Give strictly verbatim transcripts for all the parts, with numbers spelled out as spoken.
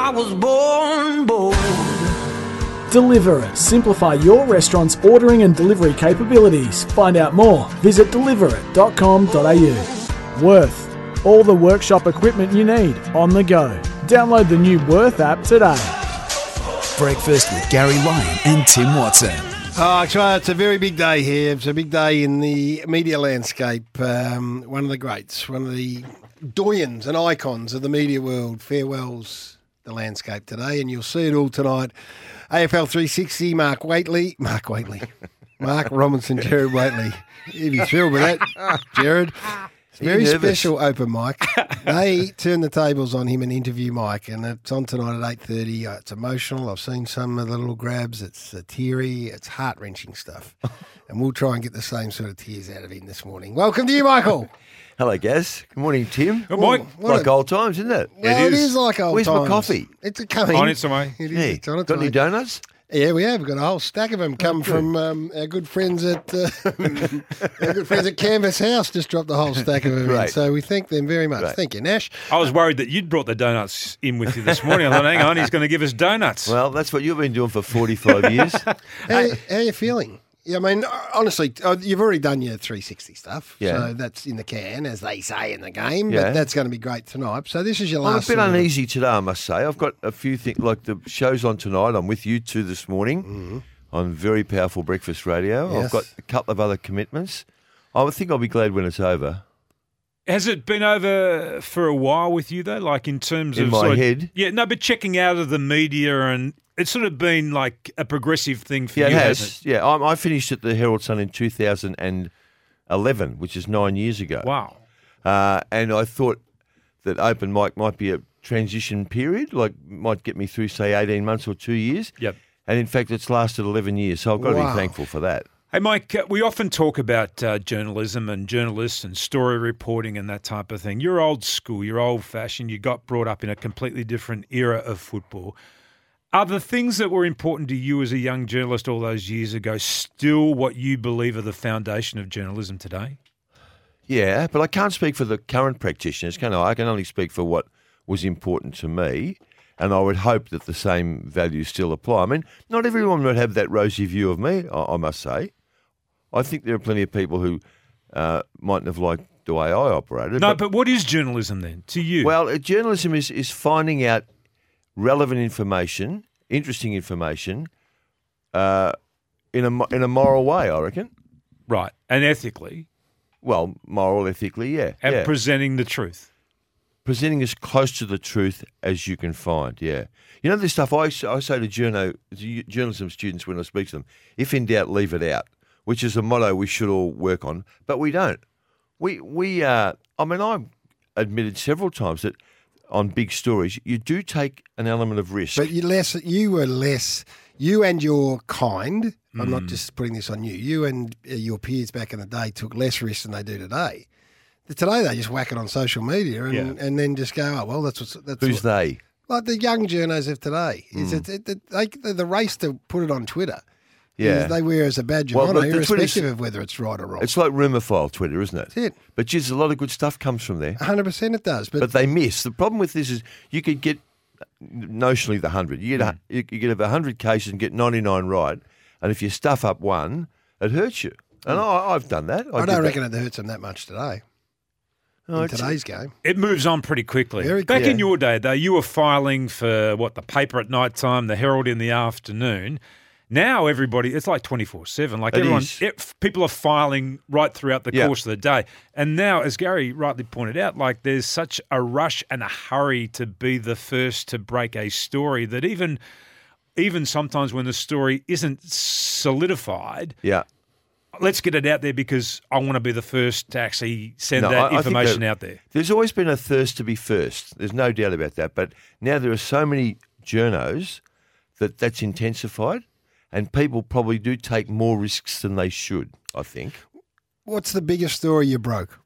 I was born bold. Deliverr. Simplify your restaurant's ordering and delivery capabilities. Find out more. Visit deliver it dot com dot a u. Worth. All the workshop equipment you need on the go. Download the new Worth app today. Breakfast with Gary Lyon and Tim Watson. Oh, actually, it's a very big day here. It's a big day in the media landscape. Um, one of the greats, one of the doyens and icons of the media world farewells the landscape today, and you'll see it all tonight. A F L three sixty, Mark Waitley. Mark Waitley. Mark Robinson, Jared Waitley. You'd be thrilled with that, Jared. It's a very special open mic. They turn the tables on him and interview Mike, and it's on tonight at eight thirty. It's emotional. I've seen some of the little grabs. It's uh, teary. It's heart-wrenching stuff. And we'll try and get the same sort of tears out of him this morning. Welcome to you, Michael. Hello, Gaz. Good morning, Tim. Good morning. Well, like a, old times, isn't it? Well, it is, it is like old Where's times. Where's my coffee? It's a coming. On its way. It is. Yeah. It's on its Got way. any donuts? Yeah, we have. We've got a whole stack of them come Oh, from um, our good friends at uh, our good friends at Canvas House. Just dropped the whole stack of them in, Great. so we thank them very much. Great. Thank you, Nash. I was worried that you'd brought the donuts in with you this morning. I thought, hang on, he's going to give us donuts. Well, that's what you've been doing for forty-five years. How, how are you feeling? Yeah, I mean, honestly, uh, you've already done your three sixty stuff, Yeah. so that's in the can, as they say in the game. Yeah. But that's going to be great tonight. So this is your I'm a last. bit sort of- uneasy today, I must say. I've got a few things, like the show's on tonight. I'm with you two this morning Mm-hmm. on very powerful breakfast radio. Yes. I've got a couple of other commitments. I think I'll be glad when it's over. Has it been over for a while with you, though? Like in terms In of. my sort of- head? Yeah, no, but checking out of the media, and it's sort of been like a progressive thing for Yeah, you, it has. hasn't Yeah, I, I finished at the Herald Sun in two thousand eleven, which is nine years ago. it? Wow. Uh, and I thought that open mic might be a transition period, like might get me through, say, eighteen months or two years. Yep. And in fact, it's lasted eleven years, so I've got to Wow. be thankful for that. Hey, Mike, uh, we often talk about uh, journalism and journalists and story reporting and that type of thing. You're old school, you're old-fashioned, you got brought up in a completely different era of football. Are the things that were important to you as a young journalist all those years ago still what you believe are the foundation of journalism today? Yeah, but I can't speak for the current practitioners, can I? I can only speak for what was important to me, and I would hope that the same values still apply. I mean, not everyone would have that rosy view of me, I, I must say. I think there are plenty of people who uh, mightn't have liked the way I operated. No, but what is journalism then to you? Well, uh, journalism is, is finding out relevant information, interesting information, uh, in a mo- in a moral way, I reckon. right, and ethically, Well, moral, ethically, yeah. and yeah. presenting the truth. Presenting as close to the truth as you can find, yeah. You know, this stuff I, s- I say to journo, to journalism students when I speak to them, if in doubt, leave it out, which is a motto we should all work on, but we don't. We, we uh, I mean, I've admitted several times that on big stories, you do take an element of risk. But you less. You were less. You and your kind. I'm Mm. not just putting this on you. You and uh, your peers back in the day took less risks than they do today. Today they just whack it on social media and, Yeah. and then just go, oh well, that's what's that's Who's what, they? like the young journos of today. Is Mm. it, it, it they, the, the race to put it on Twitter? Yeah. is they wear as a badge of Well, honour, but the Twitter's- irrespective of whether it's right or wrong. It's like rumour file Twitter, isn't it? That's it. But geez, a lot of good stuff comes from there. one hundred percent it does. But, But they miss. The problem with this is you could get notionally the hundred. You get a, you you get a hundred cases and get ninety nine right, and if you stuff up one, it hurts you. And I, I've done that. I did don't that. reckon it hurts them that much today. Oh, in it's- today's game. It moves on pretty quickly. Very Back quick. in your day, though, you were filing for, what, the paper at night time, the Herald in the afternoon. Now everybody, it's like twenty-four seven. Like It everyone, is. it, people are filing right throughout the Yeah. course of the day. And now, as Gary rightly pointed out, like there's such a rush and a hurry to be the first to break a story that even, even sometimes when the story isn't solidified, Yeah. let's get it out there because I want to be the first to actually send No, that I- I think information that- out there. There's always been a thirst to be first. There's no doubt about that. But now there are so many journos that that's intensified, and people probably do take more risks than they should, I think. What's the biggest story you broke?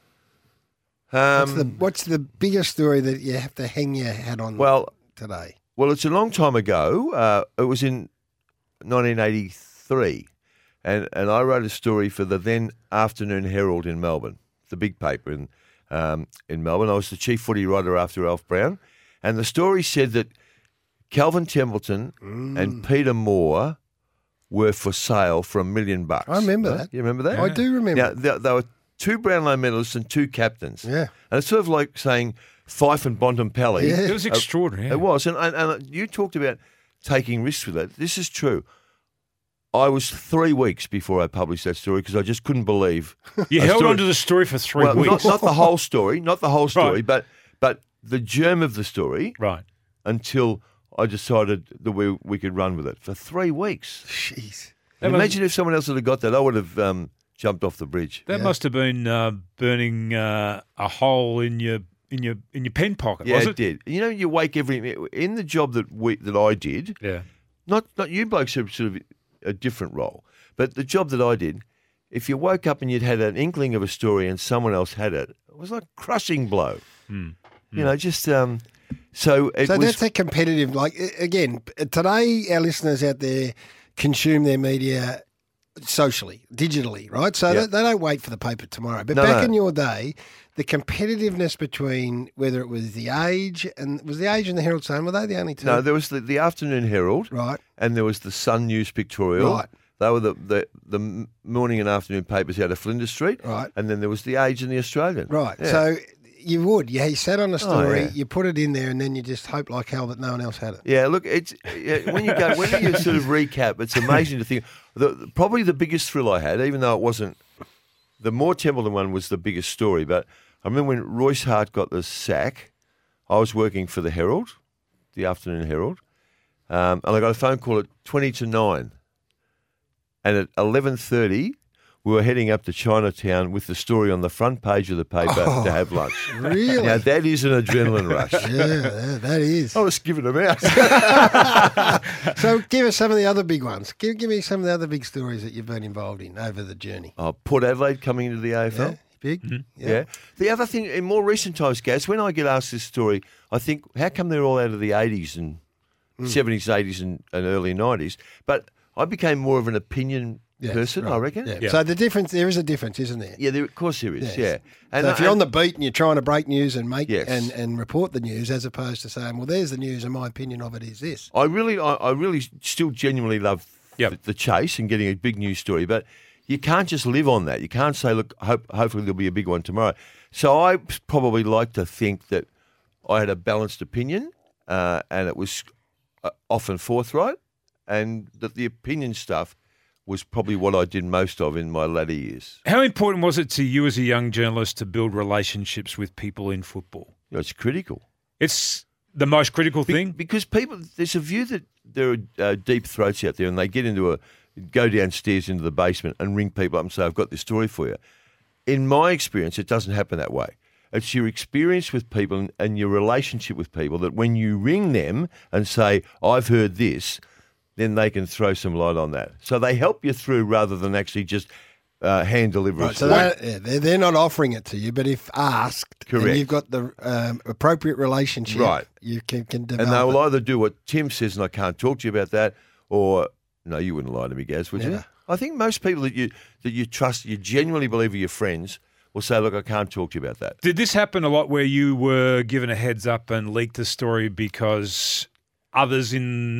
Um, What's the What's the biggest story that you have to hang your hat on well, today? Well, it's a long time ago. Uh, it was in nineteen eighty-three, and, and I wrote a story for the then Afternoon Herald in Melbourne, the big paper in um, in Melbourne. I was the chief footy writer after Alf Brown, and the story said that Calvin Templeton and Peter Moore were for sale for a million bucks. I remember right? that. You remember that? I do remember. Now, they, they were two Brownlow medalists and two captains. Yeah. And it's sort of like saying Fife and Bontempelli. Yeah. It was extraordinary. It was. And, and, and you talked about taking risks with it. This is true. I was three weeks before I published that story because I just couldn't believe. You a held story- on to the story for three well, weeks. Not, not the whole story, not the whole story, Right. but but the germ of the story Right. until I decided that we we could run with it for three weeks. Jeez. And That imagine if someone else had got that, I would have um, jumped off the bridge. That must have been uh, burning uh, a hole in your in your in your pen pocket, Yeah, was it it? did. You know, you wake every in the job that we that I did. Yeah. Not not you blokes have sort of a different role, but the job that I did, if you woke up and you'd had an inkling of a story and someone else had it, it was like a crushing blow. Mm. You know, just um, so it So was. that's a competitive, like, a- again, today our listeners out there consume their media socially, digitally, right? So Yeah. they, they don't wait for the paper tomorrow. But No, back no. in your day, the competitiveness between whether it was the Age and was the Age and the Herald Sun, were they the only two? no, there was the, the Afternoon Herald, Right. and there was the Sun News Pictorial. Right. They were the, the the morning and afternoon papers out of Flinders Street. Right. And then there was the Age and the Australian. Right. Yeah. So you would, yeah, you sat on a story, yeah. you put it in there, and then you just hope like hell that no one else had it. Yeah, look, it's yeah, when you go when you sort of recap, it's amazing to think. The, probably the biggest thrill I had, even though it wasn't, the Moore Templeton one was the biggest story. But I remember when Royce Hart got the sack, I was working for the Herald, the Afternoon Herald, um, and I got a phone call at twenty to nine, and at eleven thirty. We were heading up to Chinatown with the story on the front page of the paper to have lunch. Really? Now, that is an adrenaline rush. Yeah, that, that is. I was giving them out. So give us some of the other big ones. Give, give me some of the other big stories that you've been involved in over the journey. Oh, Port Adelaide coming into the A F L. Yeah, big. Mm-hmm. Yeah. The other thing, in more recent times, Gaz, when I get asked this story, I think, how come they're all out of the eighties and seventies, eighties, and, and early nineties? But I became more of an opinion Yeah, person, right. I reckon. Yeah. Yeah. So the difference, there is a difference, isn't there? Yeah, there, of course there is. Yes. Yeah. so if you're and- on the beat and you're trying to break news and make Yes. and, and report the news, as opposed to saying, well, there's the news and my opinion of it is this. I really, I, I really still genuinely love Yep. the, the chase and getting a big news story, but you can't just live on that. You can't say, look, hope, hopefully there'll be a big one tomorrow. So I probably like to think that I had a balanced opinion, uh, and it was uh, often forthright, and that the opinion stuff was probably what I did most of in my latter years. How important was it to you as a young journalist to build relationships with people in football? You know, it's critical. It's the most critical Be- thing. because people, there's a view that there are uh, deep throats out there, and they get into a, go downstairs into the basement and ring people up and say, I've got this story for you. In my experience, it doesn't happen that way. It's your experience with people and, and your relationship with people that when you ring them and say, I've heard this, then they can throw some light on that. So they help you through rather than actually just uh, hand deliver a Right, so story. that, yeah, they're, they're not offering it to you, but if asked, Correct. and you've got the um, appropriate relationship, Right. you can, can develop And they will it. either do what Tim says, and I can't talk to you about that, or no, you wouldn't lie to me, Gaz, would you? Never. I think most people that you that you trust, you genuinely believe are your friends, will say, "Look, I can't talk to you about that." Did this happen a lot where you were given a heads up and leaked the story because others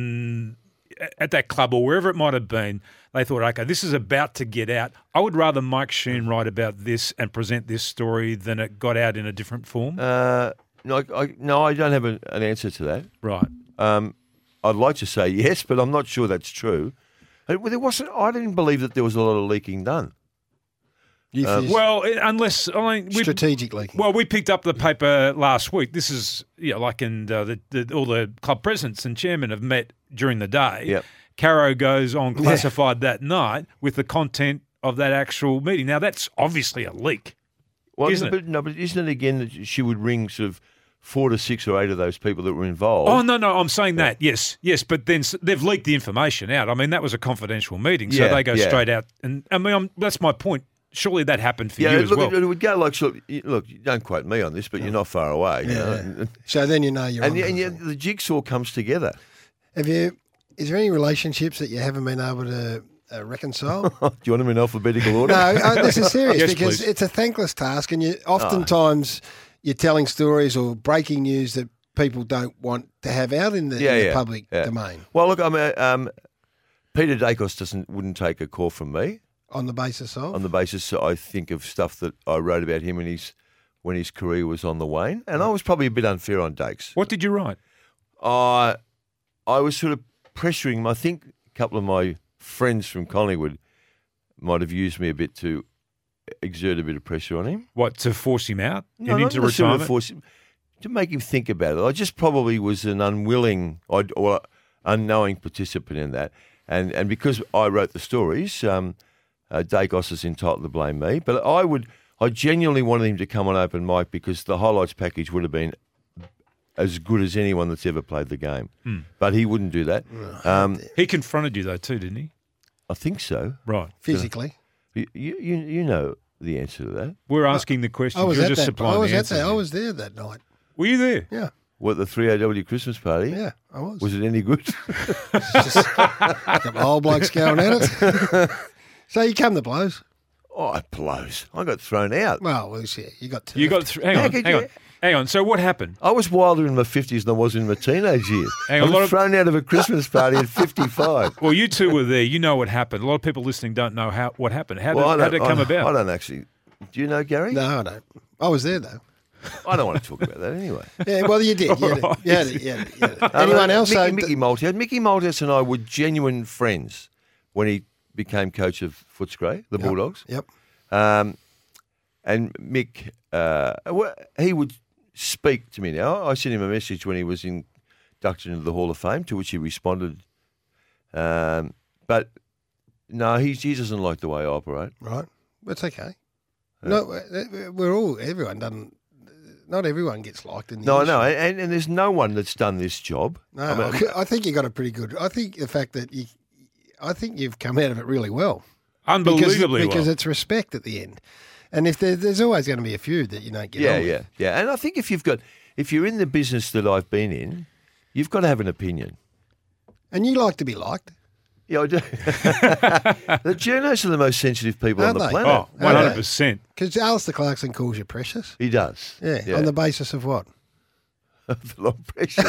in at that club or wherever it might have been, they thought, okay, this is about to get out. I would rather Mike Sheen write about this and present this story than it got out in a different form. Uh, no, I, I, no, I don't have an, an answer to that. Right. Um, I'd like to say yes, but I'm not sure that's true. Uh, well, There wasn't. I didn't believe that there was a lot of leaking done. You uh, feel Well, it- unless I mean, we, strategic leaking. well, we picked up the paper last week. This is you know, like, and uh, the, the, all the club presidents and chairmen have met during the day. Yep. Caro goes on classified that night with the content of that actual meeting. Now that's obviously a leak. Well, Isn't but, it? No, but isn't it again that she would ring sort of four to six or eight of those people that were involved? Oh no, no, I'm saying that yes, yes, but then s- they've leaked the information out. I mean, that was a confidential meeting, so Yeah, they go yeah. straight out. And I mean, I'm, that's my point. Surely that happened for Yeah, you as look, well. it would go like, sort of, you- look, you don't quote me on this, but you're not far away. you know. So then you know you're And, on yeah, to and yeah, something. the jigsaw comes together. Have you? Is there any relationships that you haven't been able to uh, reconcile? Do you want them in alphabetical order? No, uh, this is serious Yes, because please. it's a thankless task, and you oftentimes you're telling stories or breaking news that people don't want to have out in the, Yeah, in the yeah, public yeah. domain Well, look, I mean, um, Peter Dacos doesn't wouldn't take a call from me on the basis of? on the basis I think of stuff that I wrote about him when his when his career was on the wane, and I was probably a bit unfair on Dakes. What did you write? I I was sort of pressuring him. I think a couple of my friends from Collingwood might have used me a bit to exert a bit of pressure on him. What, to force him out No, and not into necessarily retirement? force him, to make him think about it. I just probably was an unwilling I'd- or unknowing participant in that. And and because I wrote the stories, um, uh, Dacos is entitled to blame me. But I would, I genuinely wanted him to come on open mic because the highlights package would have been as good as anyone that's ever played the game. Hmm. But he wouldn't do that. Um, He confronted you, though, too, didn't he? I think so. Right. Physically. You, you you you know the answer to that. We're asking the question. I was You're at just that. supplying I was the at answers that. I here. was there that night. Were you there? Yeah, What, the three A W Christmas party? yeah, I was. Was it any good? Just a couple of old blokes going at it. So you come to blows. Oh, it blows. I got thrown out. Well, well, yeah, you got two. You got th- hang How on, could hang you- on, hang on. So what happened? I was wilder in my fifties than I was in my teenage years. Hang I on, a was lot of- thrown out of a Christmas party at fifty-five. Well, you two were there. You know what happened. A lot of people listening don't know how what happened. How did, Well, I how don't- did it come I, about? I don't actually. Do you know Gary? No, I don't. I was there though. I don't want to talk about that anyway. Yeah, well, you did. You had it. You had it. You had it. You had it. Anyone Uh, else? Mickey, So- Mickey Malthouse. Mickey Malthouse and I were genuine friends when he became coach of Footscray, the Bulldogs. Yep. Um, and Mick, uh, well, he would speak to me now. I sent him a message when he was inducted into the Hall of Fame, to which he responded. Um, but no, he, he doesn't like the way I operate. Right. That's okay. No, we're all. Everyone doesn't. Not everyone gets liked in the No, industry. no, and, and there's no one that's done this job. No, I mean, I think you got a pretty good. I think the fact that you, I think you've come out of it really well. Unbelievably because, because well. it's respect at the end, and if there, there's always going to be a few that you don't get. yeah, on with. yeah, yeah. And I think if you've got, if you're in the business that I've been in, you've got to have an opinion. And you like to be liked, Yeah, I do. The journos are the most sensitive people Aren't on the they? planet. Oh, one hundred percent. because Alistair Clarkson calls you precious. He does. Yeah, on the basis of what? The long precious.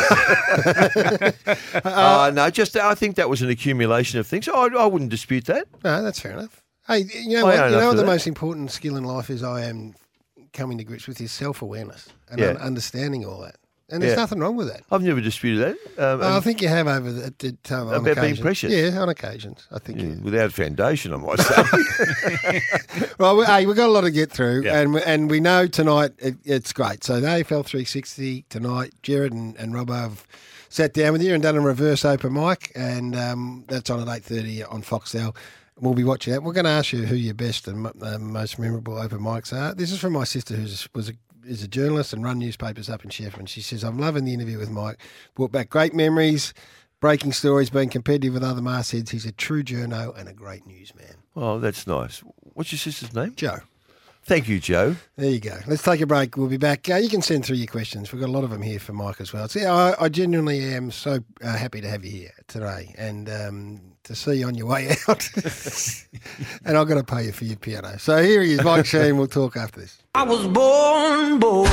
uh, no, just I think that was an accumulation of things. I, I wouldn't dispute that. No, that's fair enough. Hey, you know I what? own You up know what to the that. most important skill in life is. I am coming to grips with is self awareness and Yeah. un- understanding all that. And there's Yeah. nothing wrong with that. I've never disputed that. Um, I and, think you have over the, the time on About being occasions. precious. Yeah, on occasions. I think. yeah, You, without foundation, I might say. well, we, hey, we've got a lot to get through, Yeah. and and we know tonight it, it's great. So the A F L three sixty tonight, Jared and, and Rob have sat down with you and done a reverse open mic, and um, that's on at eight thirty on Foxtel. We'll be watching that. We're going to ask you who your best and mo- uh, most memorable open mics are. This is from my sister, who was a is a journalist and run newspapers up in Sheffield. And she says, I'm loving the interview with Mike. Brought back great memories, breaking stories, being competitive with other mastheads. He's a true journo and a great newsman. Oh, that's nice. What's your sister's name? Joe. Thank you, Joe. There you go. Let's take a break. We'll be back. Uh, you can send through your questions. We've got a lot of them here for Mike as well. So, yeah, I, I genuinely am so uh, happy to have you here today and um, to see you on your way out. And I've got to pay you for your piano. So here he is, Mike Sheen. We'll talk after this. I was born bold.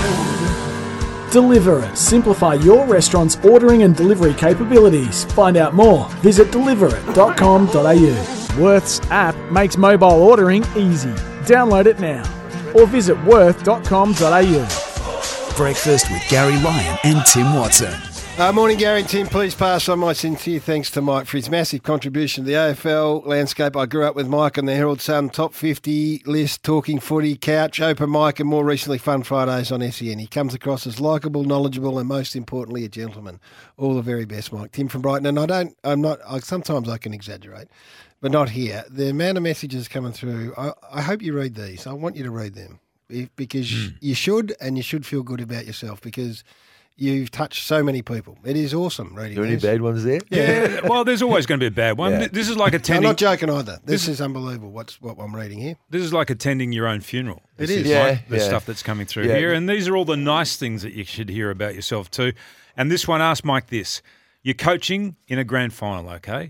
Deliveroo. Simplify your restaurant's ordering and delivery capabilities. Find out more. Visit deliveroo dot com dot a u. Worth's app makes mobile ordering easy. Download it now. Or visit worth dot com dot a u. Breakfast with Gary Lyon and Tim Watson. Uh, morning, Gary and Tim. Please pass on my sincere thanks to Mike for his massive contribution to the A F L landscape. I grew up with Mike on the Herald Sun top fifty list, talking footy, couch, open mic, and more recently Fun Fridays on S E N. He comes across as likeable, knowledgeable, and most importantly, a gentleman. All the very best, Mike. Tim from Brighton. And I don't, I'm not, I, sometimes I can exaggerate, but not here. The amount of messages coming through, I, I hope you read these. I want you to read them if, because Hmm. you should, and you should feel good about yourself because you've touched so many people. It is awesome reading Are there any these. bad ones there? Yeah, well, there's always going to be a bad one. Yeah. This is like I'm attending. not joking either. This is unbelievable. What's what I'm reading here. This is like attending your own funeral. It This is. Yeah, like the yeah. stuff that's coming through Yeah. here, and these are all the nice things that you should hear about yourself too. And this one asked Mike this: you're coaching in a grand final, okay?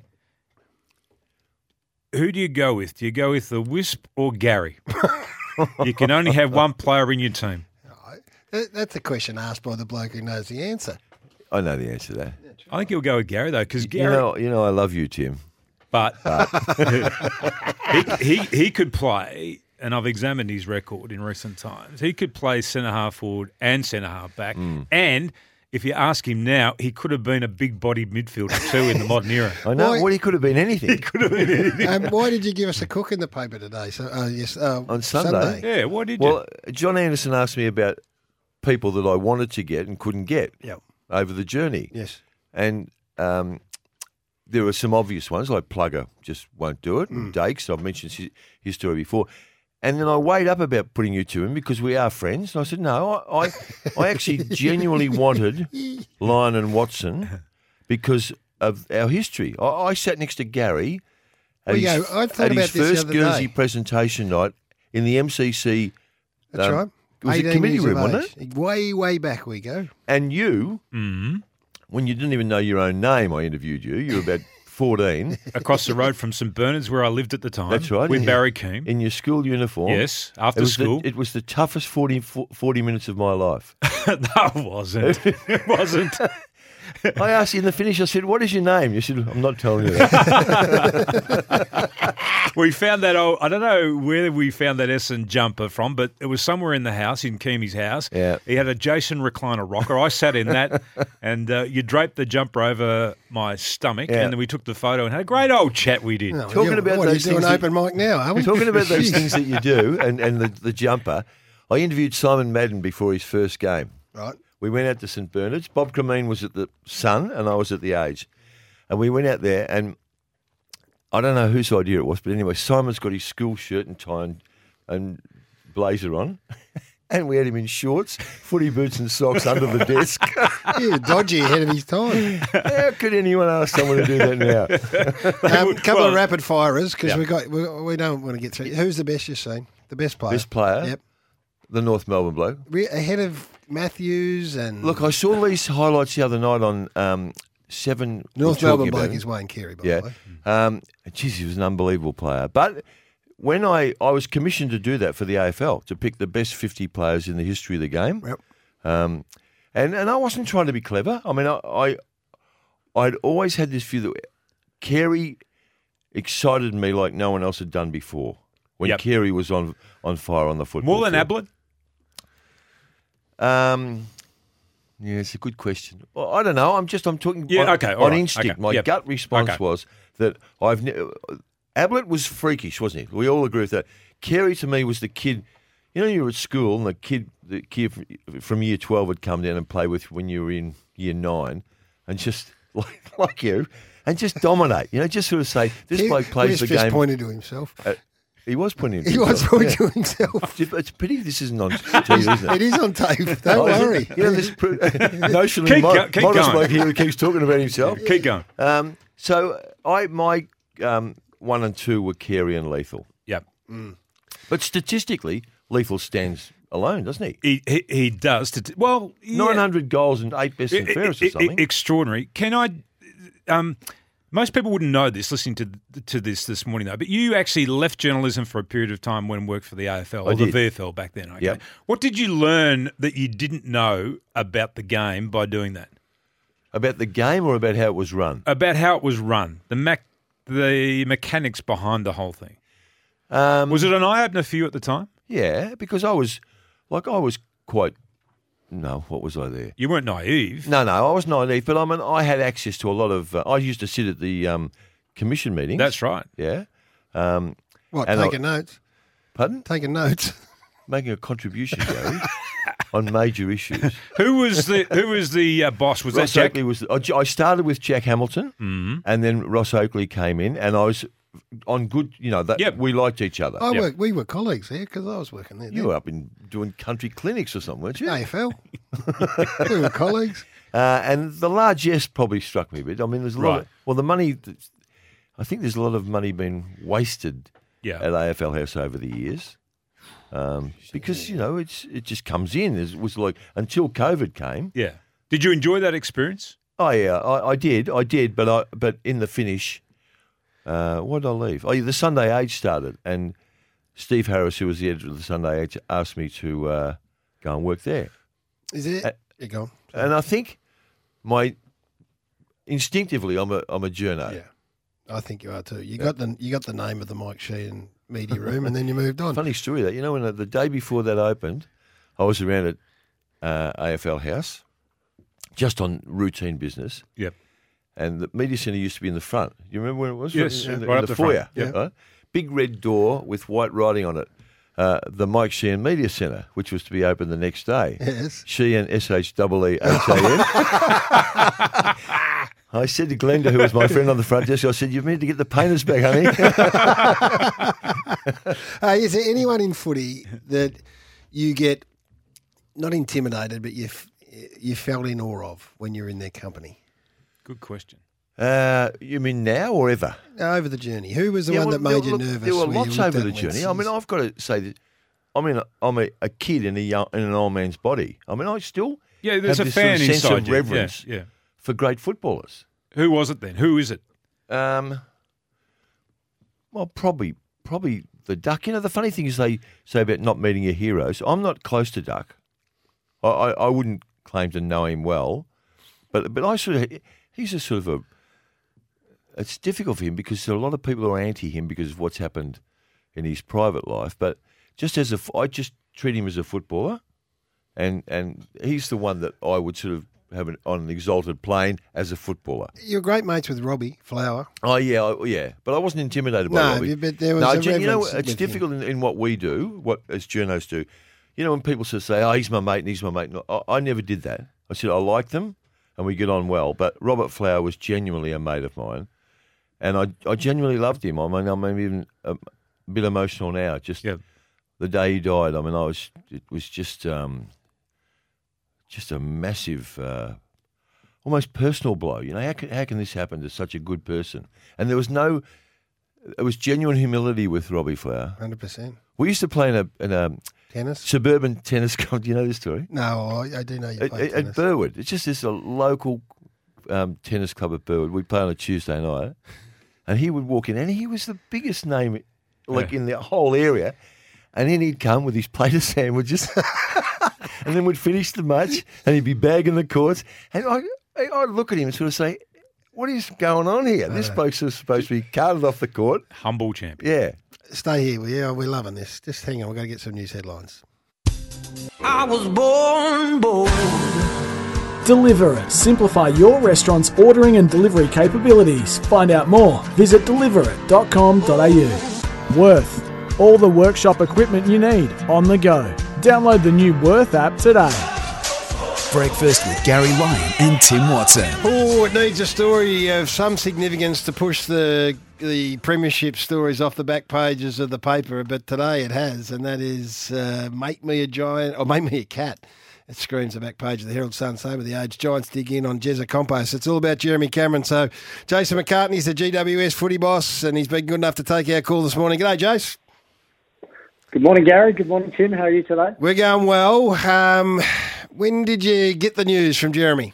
Who do you go with? Do you go with the Wisp or Gary? You can only have one player in your team. That- That's a question asked by the bloke who knows the answer. I know the answer to that. I think he'll go with Gary though, because You Gary. know, you know, I love you, Tim. But he, he he could play, and I've examined his record in recent times. He could play centre half forward and centre half back, Mm. and if you ask him now, he could have been a big-bodied midfielder too in the modern era. I know. Why- Well, he could have been anything. Could have been anything. Um, why did you give us a cook in the paper today? So, uh, yes, uh, On Sunday? Yeah, what did you? Well, John Anderson asked me about people that I wanted to get and couldn't get Yep. over the journey. Yes. And um, there were some obvious ones, like Plugger just won't do it, Mm. and Dakes, I've mentioned his, his story before. And then I weighed up about putting you to him because we are friends. And I said, no, I, I, I actually genuinely wanted Lyon and Watson because of our history. I, I sat next to Gary at Well, his, yeah, I thought at about his this the first other Guernsey day. presentation night in the M C C. That's um, right. It was a eighteen committee years room, of wasn't age. Way, way back we go. And you, Mhm. when you didn't even know your own name, I interviewed you. You were about fourteen Across the road from Saint Bernard's, where I lived at the time. That's right, With yeah. Barry Keane. in your school uniform. Yes, It after was, school. the, it was the toughest forty, forty minutes of my life. No, it wasn't. It wasn't. I asked you in the finish, I said, what is your name? You said, I'm not telling you that. We found that old, I don't know where we found that Essen jumper from, but it was somewhere in the house, in Keamy's house. Yeah. He had a Jason recliner rocker. I sat in that, and uh, you draped the jumper over my stomach, Yeah. and then we took the photo and had a great old chat we did. No, Talking you- about what, those you doing things that- open mic now, are we? Talking about those things that you do and, and the, the jumper, I interviewed Simon Madden before his first game. Right. We went out to Saint Bernard's. Bob Cremeen was at the Sun and I was at the Age. And we went out there and I don't know whose idea it was, but anyway, Simon's got his school shirt and tie and, and blazer on. And we had him in shorts, footy boots and socks under the desk. Yeah, dodgy ahead of his time. How could anyone ask someone to do that now? Um, couple Well- of rapid firers because Yeah. we got we, we don't want to get through. Who's the best you've seen? The best player. Best player, Yep. the North Melbourne bloke. Re- ahead of Matthews and Look, I saw these highlights the other night on um, Seven. North were talking Melbourne about bloke him. is Wayne Carey, by Yeah. the way. Um, geez, he was an unbelievable player. But when I, I was commissioned to do that for the A F L, to pick the best fifty players in the history of the game. Yep. Um, and, and I wasn't trying to be clever. I mean, I, I, I'd always had this view that Carey excited me like no one else had done before. When Yep. Carey was on on fire on the football More than field. Ablett? Um, yeah, it's a good question. Well, I don't know. I'm just I'm talking Yeah, on, okay, all on right, instinct. okay, My yep. gut response Okay. was that I've ne- Ablett was freakish, wasn't he? We all agree with that. Carey to me was the kid. You know, you were at school and the kid, the kid from year twelve would come down and play with when you were in year nine, and just like like you, and just dominate. You know, just sort of say this He, bloke plays Wes the just game. pointed to himself. Uh, he was pointing. to He was himself, pointing yeah. to himself. It's a pity this isn't on T V, isn't It is on tape. Don't Oh, is it? worry. You know, this pro- notionally Keep mo- go- keep modest going. bloke here who keeps talking about himself. Keep going. Um, so I my um, one and two were Carey and Lethal, Yep. but statistically, Lethal stands alone, doesn't he? He, he, he does. To t- well, yeah. Nine hundred goals and eight best and I- fairest I- or something. I- extraordinary. Can I? Um, most people wouldn't know this listening to to this this morning though. But you actually left journalism for a period of time when worked for the A F L I or the did. V F L back then. Okay. Yep. What did you learn that you didn't know about the game by doing that? About the game or about how it was run? About how it was run, the mac, the mechanics behind the whole thing. Um, Was it an eye opener for you at the time? Yeah, because I was like I was quite. No, what was I there? You weren't naive. No, no, I was naive, but I mean, I had access to a lot of. Uh, I used to sit at the um, commission meetings. That's right. Yeah. Um, What, And I- taking notes? pardon? Taking notes. Making a contribution, Gary, on major issues. Who was the Who was the uh, boss? Was Ross that Jack? Oakley was. I started with Jack Hamilton, Mm-hmm. and then Ross Oakley came in, and I was on good. You know, that Yep. we liked each other. I Yep. worked, we were colleagues there because I was working there. You were up in doing country clinics or something, weren't you? A F L. We were colleagues. Uh, and the largesse probably struck me a bit. I mean, there's a lot. Right. Of, well, the money. that's- I think there's a lot of money been wasted Yeah. at A F L House over the years. Um, because you know it's it just comes in. It was like until COVID came. Yeah. Did you enjoy that experience? Oh yeah, I, I did, I did, but I but in the finish, uh, what did I leave? Oh, yeah, the Sunday Age started, and Steve Harris, who was the editor of the Sunday Age, asked me to uh, go and work there. Is it? Uh, you go. And I think my instinctively, I'm a I'm a journo. Yeah, I think you are too. You got the you got the name of the Mike Sheehan media room, and then you moved on. Funny story that you know when the, the day before that opened, I was around at uh, A F L House, just on routine business. Yep. And the media centre used to be in the front. You remember when it was? Yes, in, the, right in up the, the front. foyer. Yeah. Right? Big red door with white writing on it. Uh, the Mike Sheehan Media Centre, which was to be open the next day. Yes. Sheehan, S H E E H A N. I said to Glenda, who was my friend on the front desk, I said, "You need to get the painters back, honey." uh, is there anyone in footy that you get not intimidated, but you f- you felt in awe of when you're in their company? Good question. Uh, you mean now or ever? No, over the journey. Who was the Yeah, one well, that made there- you look, nervous? There were where you lots looked over at the and went, journey. I mean, I've got to say that I'm in a, I'm a, a kid in a young, in an old man's body. I mean, I still Yeah, there's have a this sort fan of sense inside of you. reverence Yeah, yeah. for great footballers. Who was it then? Who is it? Um, well, probably probably the Duck. You know, the funny thing is they say about not meeting your heroes. I'm not close to Duck. I, I, I wouldn't claim to know him well, but but I sort of he's a sort of a. It's difficult for him because there are a lot of people who are anti him because of what's happened in his private life. But just as a, I just treat him as a footballer, and and he's the one that I would sort of have an, on an exalted plane as a footballer. You're great mates with Robbie Flower. Oh yeah, I, yeah. But I wasn't intimidated by No, Robbie. but there was no, a Jen, you know, reverence it's with difficult in, in what we do, what as journos do. You know, when people sort of say, "Oh, he's my mate and he's my mate," no, I, I never did that. I said I like them and we get on well. But Robert Flower was genuinely a mate of mine. And I, I genuinely loved him. I mean, I'm even a bit emotional now. Just Yeah. the day he died. I mean, I was. It was just, um, just a massive, uh, almost personal blow. You know, how can how can this happen to such a good person? And there was no. It was genuine humility with Robbie Flower. one hundred percent. We used to play in a in a Tennis? suburban tennis club. Do you know this story? No, I, I do know you At, play at, tennis. at Burwood. It's just this a local um, tennis club at Burwood. We play on a Tuesday night, and he would walk in, and he was the biggest name, like in the whole area. And then he'd come with his plate of sandwiches, and then we'd finish the match, and he'd be bagging the courts. And I, I'd look at him and sort of say, "What is going on here? This bloke's supposed to be carted off the court." Humble champion. Yeah. Stay here, will you? We're loving this. Just hang on. We've got to get some news headlines. I was born bold. Deliveroo. Simplify your restaurant's ordering and delivery capabilities. Find out more. Visit deliveroo dot com dot a u. Worth. All the workshop equipment you need on the go. Download the new Worth app today. Breakfast with Gary Lyon and Tim Watson. Oh, it needs a story of some significance to push the the premiership stories off the back pages of the paper, but today it has, and that is uh, Make Me a Giant, or Make Me a Cat. It screams the back page of the Herald Sun. Same with the Age. Giants dig in on Jezza Compos. It's all about Jeremy Cameron. So Jason McCartney's the G W S footy boss, and he's been good enough to take our call this morning. G'day, Jace. Good morning, Gary. Good morning, Tim. How are you today? We're going well. Um, when did you get the news from Jeremy?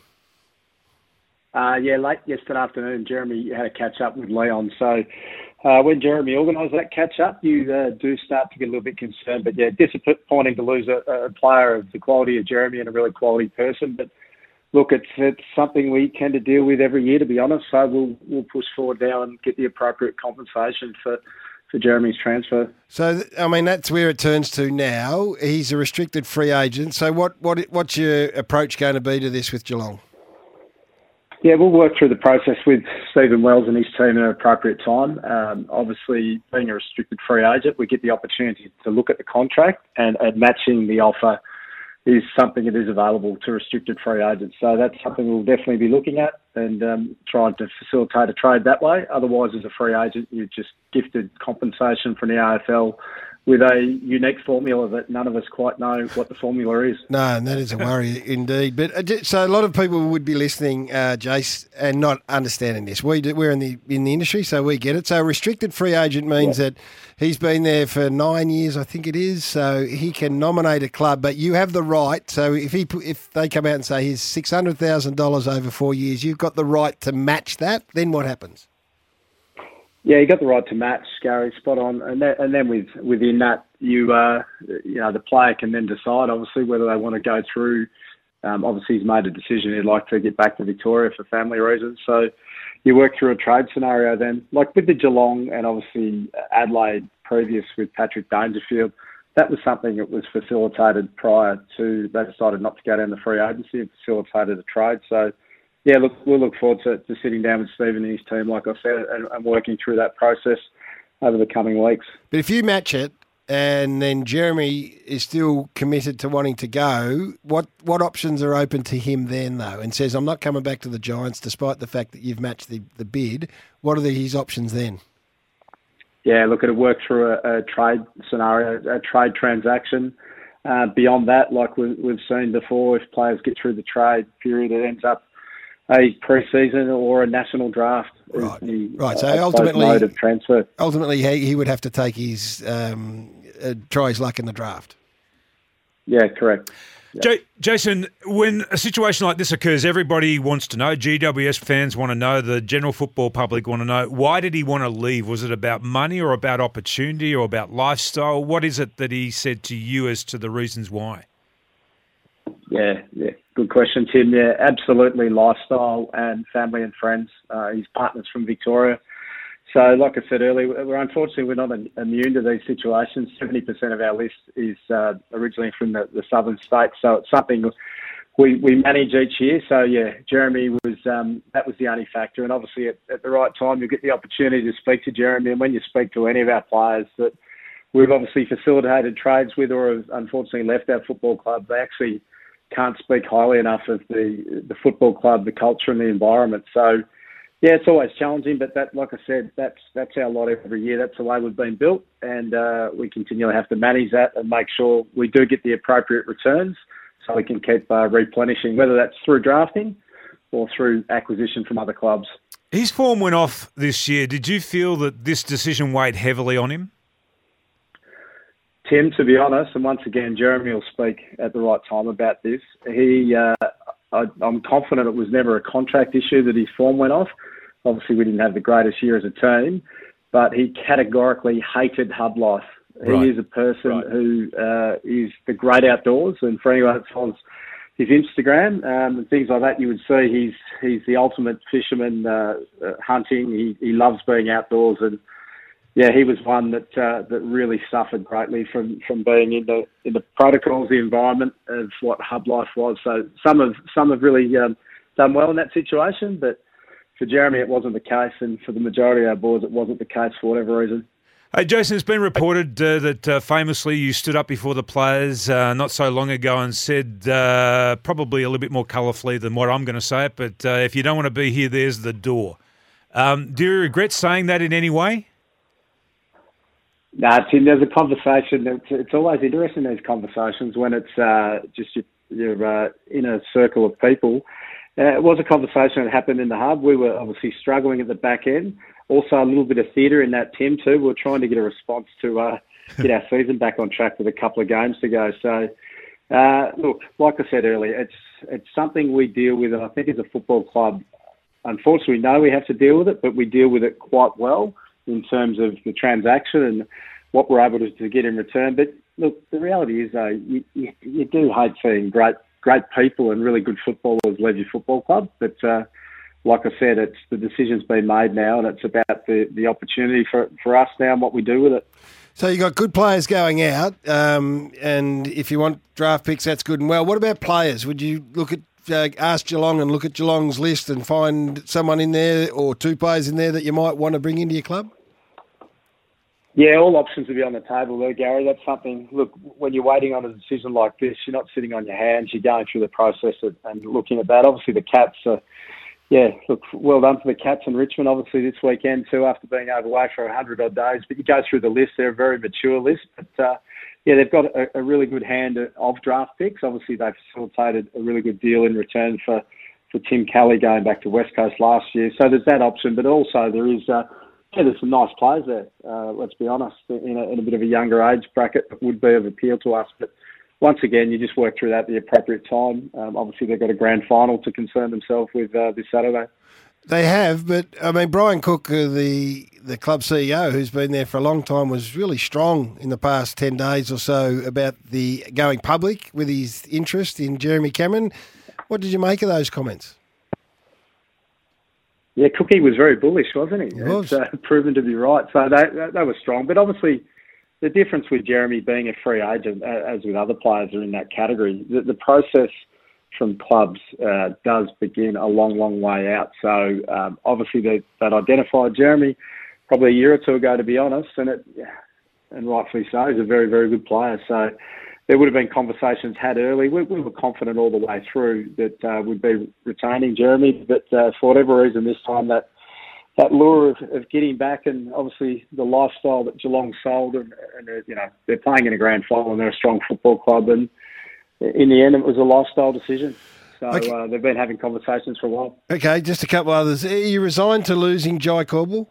Uh, yeah, late yesterday afternoon, Jeremy had a catch-up with Leon. So uh, when Jeremy organised that catch-up, you uh, do start to get a little bit concerned. But, yeah, disappointing to lose a, a player of the quality of Jeremy and a really quality person. But, look, it's it's something we tend to deal with every year, to be honest. So we'll we'll push forward now and get the appropriate compensation for, for Jeremy's transfer. So, I mean, that's where it turns to now. He's a restricted free agent. So what, what what's your approach going to be to this with Geelong? Yeah, we'll work through the process with Stephen Wells and his team at an appropriate time. Um, obviously, being a restricted free agent, we get the opportunity to look at the contract, and, and matching the offer is something that is available to restricted free agents. So that's something we'll definitely be looking at and um, trying to facilitate a trade that way. Otherwise, as a free agent, you're just gifted compensation from the A F L with a unique formula that none of us quite know what the formula is. No, and that is a worry indeed. But uh, j- so a lot of people would be listening, uh, Jace, and not understanding this. We do, we're in the in the industry, so we get it. So a restricted free agent means Yeah. that he's been there for nine years, I think it is. So he can nominate a club, but you have the right. So if he pu- if they come out and say here's six hundred thousand dollars over four years, you've got the right to match that. Then what happens? Yeah, you got the right to match, Gary, spot on. And then, and then with within that, you uh, you know, the player can then decide, obviously, whether they want to go through Um, obviously, he's made a decision he'd like to get back to Victoria for family reasons. So you work through a trade scenario then. Like with the Geelong and obviously Adelaide previous with Patrick Dangerfield, that was something that was facilitated prior to, they decided not to go down the free agency and facilitated a trade. So, yeah, look, we'll look forward to, to sitting down with Stephen and his team, like I said, and, and working through that process over the coming weeks. But if you match it and then Jeremy is still committed to wanting to go, what, what options are open to him then, though, and says, I'm not coming back to the Giants despite the fact that you've matched the, the bid? What are the, his options then? Yeah, look, it'll work through a, a trade scenario, a trade transaction. Uh, beyond that, like we, we've seen before, if players get through the trade period, it ends up a pre-season or a national draft. Right, the, right. So uh, ultimately, mode of transfer. Ultimately, he, he would have to take his um, uh, try his luck in the draft. Yeah, correct. Yep. J- Jason, when a situation like this occurs, everybody wants to know. G W S fans want to know. The general football public want to know. Why did he want to leave? Was it about money or about opportunity or about lifestyle? What is it that he said to you as to the reasons why? Yeah, yeah, good question, Tim. Yeah, absolutely lifestyle and family and friends. Uh, his partner's from Victoria. So, like I said earlier, we're unfortunately we're not immune to these situations. seventy percent of our list is uh, originally from the, the southern states, so it's something we, we manage each year. So, yeah, Jeremy was um, that was the only factor, and obviously at, at the right time you get the opportunity to speak to Jeremy. And when you speak to any of our players that we've obviously facilitated trades with, or have unfortunately left our football club, they actually can't speak highly enough of the the football club, the culture, and the environment. So. Yeah, it's always challenging, but that, like I said, that's that's our lot every year. That's the way we've been built, and uh, we continually have to manage that and make sure we do get the appropriate returns so we can keep uh, replenishing, whether that's through drafting or through acquisition from other clubs. His form went off this year. Did you feel that this decision weighed heavily on him? Tim, to be honest, and once again, Jeremy will speak at the right time about this. He, uh, I, I'm confident it was never a contract issue that his form went off. Obviously, we didn't have the greatest year as a team, but he categorically hated hub life. Right. He is a person Right. who uh, is the great outdoors, and for anyone that follows his Instagram um, and things like that, you would see he's he's the ultimate fisherman, uh, uh, hunting. He he loves being outdoors, and yeah, he was one that uh, that really suffered greatly from, from being in the in the protocols, the environment of what hub life was. So some have some have really um, done well in that situation, but for Jeremy, it wasn't the case, and for the majority of our boys, it wasn't the case for whatever reason. Hey, Jason, it's been reported uh, that uh, famously you stood up before the players uh, not so long ago and said, uh, probably a little bit more colourfully than what I'm going to say it, but uh, if you don't want to be here, there's the door. Um, do you regret saying that in any way? No, nah, Tim, there's a conversation. It's, it's always interesting, these conversations, when it's uh, just your, your uh, inner circle of people. Uh, it was a conversation that happened in the hub. We were obviously struggling at the back end. Also, a little bit of theatre in that, Tim, too. We were trying to get a response to uh, get our season back on track with a couple of games to go. So, uh, look, like I said earlier, it's it's something we deal with, and I think as a football club, unfortunately, we know we have to deal with it, but we deal with it quite well in terms of the transaction and what we're able to, to get in return. But, look, the reality is, though, you, you, you do hate seeing great great people and really good footballers leave your football club. But uh, like I said, it's the decision's been made now, and it's about the, the opportunity for, for us now and what we do with it. So you've got good players going out, um, and if you want draft picks, that's good and well. What about players? Would you look at uh, ask Geelong and look at Geelong's list and find someone in there or two players in there that you might want to bring into your club? Yeah, all options will be on the table there, Gary. That's something, look, when you're waiting on a decision like this, you're not sitting on your hands. You're going through the process and looking at that. Obviously, the Cats are, yeah, look, well done for the Cats in Richmond, obviously, this weekend too, after being overweight for one hundred odd days. But you go through the list, they're a very mature list. But, uh, yeah, they've got a, a really good hand of draft picks. Obviously, they've facilitated a really good deal in return for, for Tim Kelly going back to West Coast last year. So there's that option. But also there is... Uh, Yeah, there's some nice players there, uh, let's be honest, in a, in a bit of a younger age bracket that would be of appeal to us. But once again, you just work through that at the appropriate time. Um, obviously, they've got a grand final to concern themselves with uh, this Saturday. They have, but I mean, Brian Cook, uh, the the club C E O, who's been there for a long time, was really strong in the past ten days or so about the going public with his interest in Jeremy Cameron. What did you make of those comments? Yeah, Cookie was very bullish, wasn't he? He was. It's uh, proven to be right. So that, that, that was strong. But obviously, the difference with Jeremy being a free agent, as with other players who are in that category, the, the process from clubs uh, does begin a long, long way out. So um, obviously they, they'd identified Jeremy probably a year or two ago, to be honest, and it, and rightfully so, he's a very, very good player. So there would have been conversations had early. We, we were confident all the way through that uh, we'd be retaining Jeremy, but uh, for whatever reason this time that that lure of, of getting back, and obviously the lifestyle that Geelong sold, and, and uh, you know, they're playing in a grand final and they're a strong football club, and in the end, it was a lifestyle decision. So Okay. uh, they've been having conversations for a while. Okay, just a couple others. Are you resigned to losing Jai Corbell?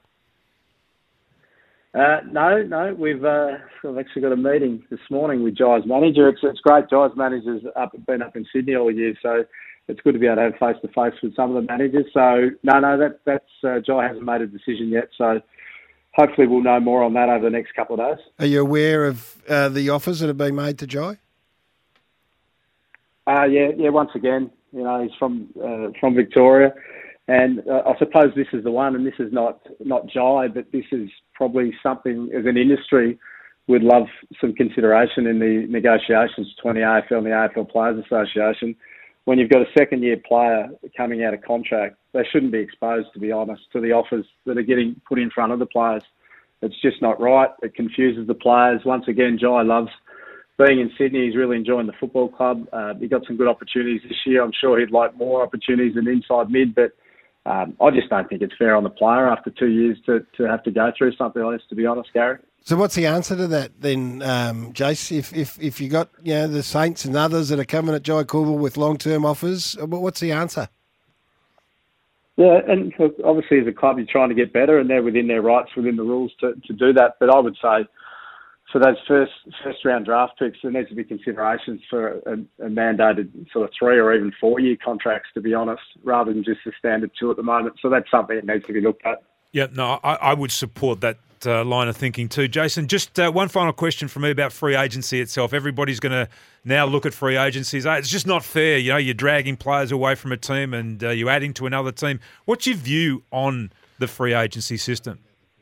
Uh, no, no, we've uh, we've actually got a meeting this morning with Jai's manager. It's it's great. Jai's manager's up, been up in Sydney all year, so it's good to be able to have face to face with some of the managers. So no, no, that that's uh, Jai hasn't made a decision yet. So hopefully we'll know more on that over the next couple of days. Are you aware of uh, the offers that have been made to Jai? Uh, yeah, yeah. Once again, you know, he's from uh, from Victoria, and uh, I suppose this is the one. And this is not not Jai, but this is probably something as an industry we'd love some consideration in the negotiations between the A F L and the A F L Players Association. When you've got a second year player coming out of contract, they shouldn't be exposed, to be honest, to the offers that are getting put in front of the players. It's just not right. It confuses the players. Once again, Jai loves being in Sydney. He's really enjoying the football club. Uh, he got some good opportunities this year. I'm sure he'd like more opportunities in inside mid, but um, I just don't think it's fair on the player after two years to, to have to go through something like this, to be honest, Gary. So what's the answer to that then, um, Jace? If, if if you got, you know, the Saints and others that are coming at Jai Corbell with long-term offers, what's the answer? Yeah, and look, obviously as a club you're trying to get better, and they're within their rights, within the rules to, to do that. But I would say for those first first round draft picks, there needs to be considerations for a, a mandated sort of three or even four year contracts, to be honest, rather than just the standard two at the moment. So that's something that needs to be looked at. Yeah, no, I, I would support that uh, line of thinking too. Jason, just uh, one final question from me about free agency itself. Everybody's going to now look at free agencies. It's just not fair. You know, you're dragging players away from a team and uh, you're adding to another team. What's your view on the free agency system?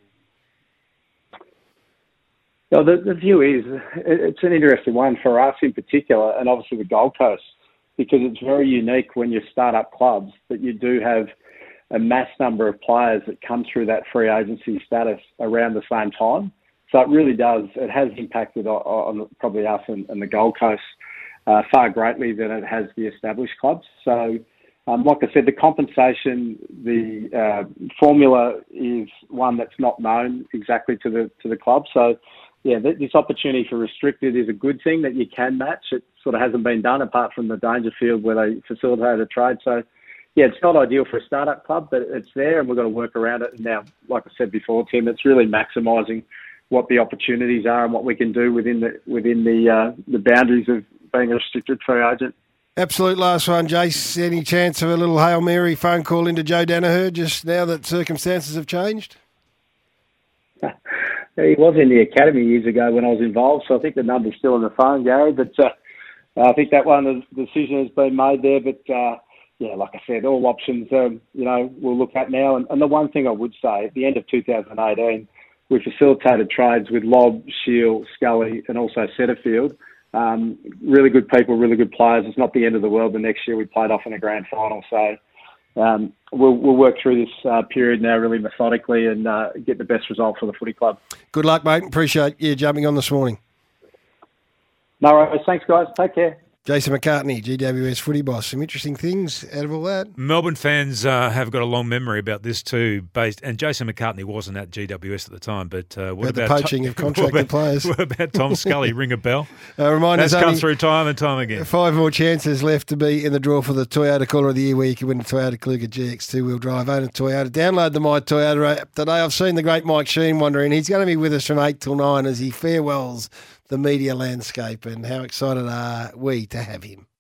Well, the, the view is, it's an interesting one for us in particular, and obviously the Gold Coast, because it's very unique when you start up clubs that you do have a mass number of players that come through that free agency status around the same time. So it really does, it has impacted on, on probably us and, and the Gold Coast uh, far greatly than it has the established clubs. So um, like I said, the compensation, the uh, formula is one that's not known exactly to the to the club. So yeah, this opportunity for restricted is a good thing that you can match. It sort of hasn't been done apart from the Dangerfield where they facilitated a trade. So yeah, it's not ideal for a startup club, but it's there and we've got to work around it. And now, like I said before, Tim, it's really maximising what the opportunities are and what we can do within the within the uh, the boundaries of being a restricted free agent. Absolute last one, Jace. Any chance of a little Hail Mary phone call into Joe Danaher just now that circumstances have changed? He was in the academy years ago when I was involved, so I think the number's still on the phone, Gary. But uh, I think that one, the decision has been made there. But uh, yeah, like I said, all options, um, you know, we'll look at now. And, and the one thing I would say, at the end of two thousand eighteen, we facilitated trades with Lobb, Shield, Scully, and also Setterfield. Um, really good people, really good players. It's not the end of the world. The next year we played off in a grand final, so. Um, we'll, we'll work through this uh, period now really methodically and uh, get the best result for the footy club. Good luck, mate. Appreciate you jumping on this morning. No worries. Thanks, guys. Take care. Jason McCartney, G W S footy boss. Some interesting things out of all that. Melbourne fans uh, have got a long memory about this too. Based and Jason McCartney wasn't at G W S at the time, but uh, what about, about the poaching Tom, of contracted what about, players? What about Tom Scully? Ring a bell. Uh, reminders That's come only through time and time again. Five more chances left to be in the draw for the Toyota Caller of the Year, where you can win a Toyota Kluger G X two-wheel drive. Own a Toyota. Download the My Toyota app today. I've seen the great Mike Sheen wondering. He's going to be with us from eight till nine as he farewells the media landscape, and how excited are we to have him.